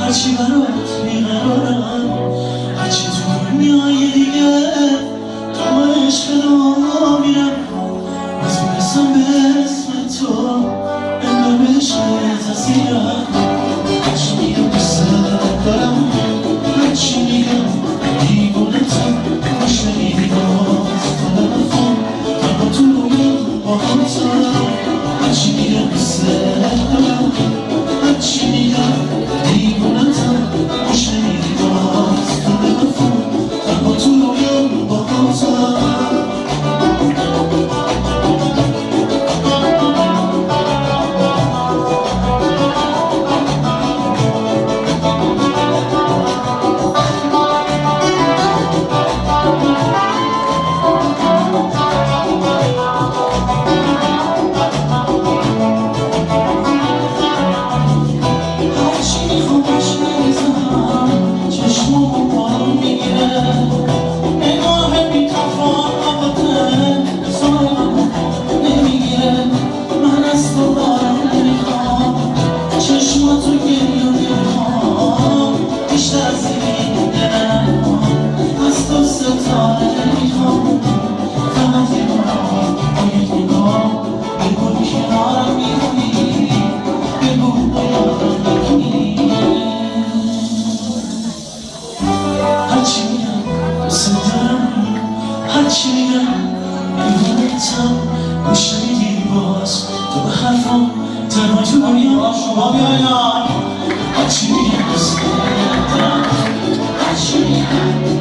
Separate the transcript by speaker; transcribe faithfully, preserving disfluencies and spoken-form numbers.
Speaker 1: هرچی برات بیقرارم، هرچی تو دنیای دیگه تو عشق را میرم، باز میرسم به اسم تو انگار به عشقت اسیرم. هرچی میگم دوست دارم، هرچی میگم دیوونتم، گوش نمیدی باز تلفن تنها تو رویم با همتم. هرچی میگم دوست دارم، هرچی میگم دیوونتم، گوش نمیدی باز تلفن تنها تو رویم با همتم. هرچی میگم دیوونتم، گوش نمیدی باز تو به حرفم تنها تو دنیا شما بیایم. هرچی میگم دوست دارم، هرچی میگم